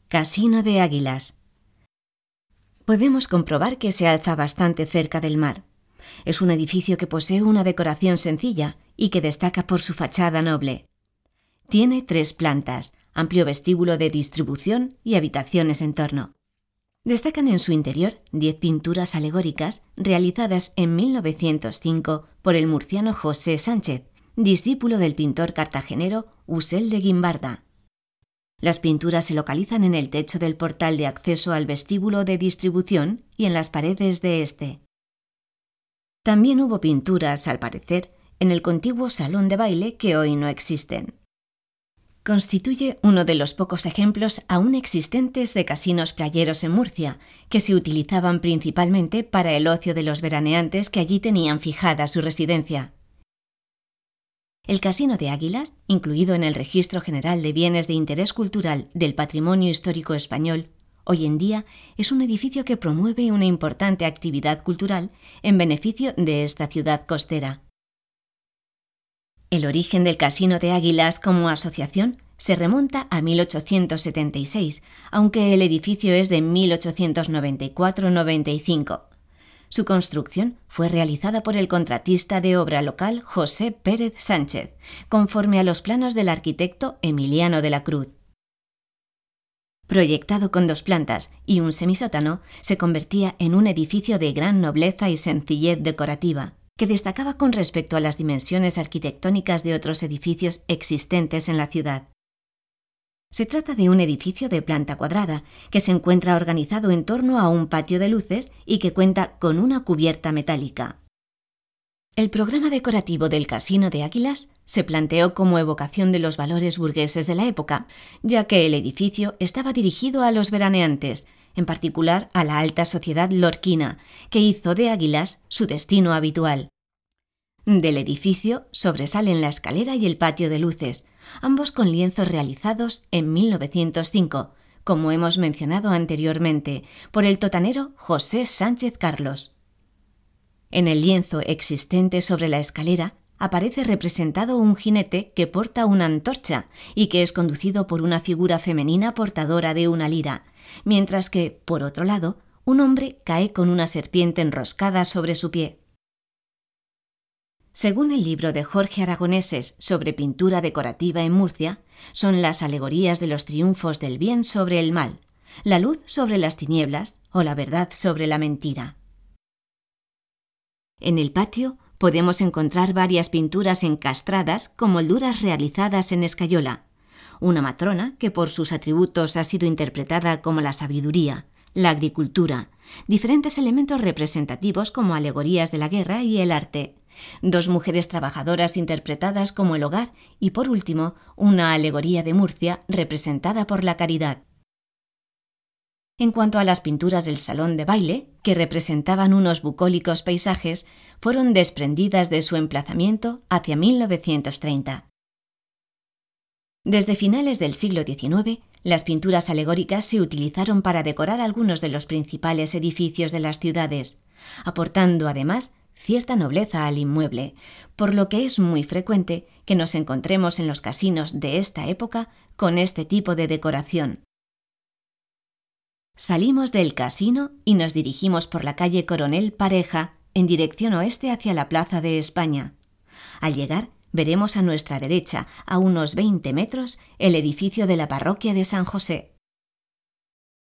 Casino de Águilas. Podemos comprobar que se alza bastante cerca del mar. Es un edificio que posee una decoración sencilla y que destaca por su fachada noble. Tiene 3 plantas, amplio vestíbulo de distribución y habitaciones en torno. Destacan en su interior 10 pinturas alegóricas realizadas en 1905 por el murciano José Sánchez, discípulo del pintor cartagenero Usel de Guimbarda. Las pinturas se localizan en el techo del portal de acceso al vestíbulo de distribución y en las paredes de este. También hubo pinturas, al parecer, en el contiguo salón de baile que hoy no existen. Constituye uno de los pocos ejemplos aún existentes de casinos playeros en Murcia, que se utilizaban principalmente para el ocio de los veraneantes que allí tenían fijada su residencia. El Casino de Águilas, incluido en el Registro General de Bienes de Interés Cultural del Patrimonio Histórico Español, hoy en día es un edificio que promueve una importante actividad cultural en beneficio de esta ciudad costera. El origen del Casino de Águilas como asociación se remonta a 1876, aunque el edificio es de 1894-95. Su construcción fue realizada por el contratista de obra local José Pérez Sánchez, conforme a los planos del arquitecto Emiliano de la Cruz. Proyectado con 2 plantas y un semisótano, se convertía en un edificio de gran nobleza y sencillez decorativa, que destacaba con respecto a las dimensiones arquitectónicas de otros edificios existentes en la ciudad. Se trata de un edificio de planta cuadrada, que se encuentra organizado en torno a un patio de luces y que cuenta con una cubierta metálica. El programa decorativo del Casino de Águilas se planteó como evocación de los valores burgueses de la época, ya que el edificio estaba dirigido a los veraneantes, en particular a la alta sociedad lorquina, que hizo de Águilas su destino habitual. Del edificio sobresalen la escalera y el patio de luces, ambos con lienzos realizados en 1905, como hemos mencionado anteriormente, por el totanero José Sánchez Carlos. En el lienzo existente sobre la escalera aparece representado un jinete que porta una antorcha y que es conducido por una figura femenina portadora de una lira, mientras que, por otro lado, un hombre cae con una serpiente enroscada sobre su pie. Según el libro de Jorge Aragoneses sobre pintura decorativa en Murcia, son las alegorías de los triunfos del bien sobre el mal, la luz sobre las tinieblas o la verdad sobre la mentira. En el patio podemos encontrar varias pinturas encastradas con molduras realizadas en escayola, una matrona que por sus atributos ha sido interpretada como la sabiduría, la agricultura, diferentes elementos representativos como alegorías de la guerra y el arte, 2 mujeres trabajadoras interpretadas como el hogar y, por último, una alegoría de Murcia representada por la caridad. En cuanto a las pinturas del salón de baile, que representaban unos bucólicos paisajes, fueron desprendidas de su emplazamiento hacia 1930. Desde finales del siglo XIX, las pinturas alegóricas se utilizaron para decorar algunos de los principales edificios de las ciudades, aportando además cierta nobleza al inmueble, por lo que es muy frecuente que nos encontremos en los casinos de esta época con este tipo de decoración. Salimos del casino y nos dirigimos por la calle Coronel Pareja en dirección oeste hacia la Plaza de España. Al llegar, veremos a nuestra derecha, a unos 20 metros, el edificio de la parroquia de San José.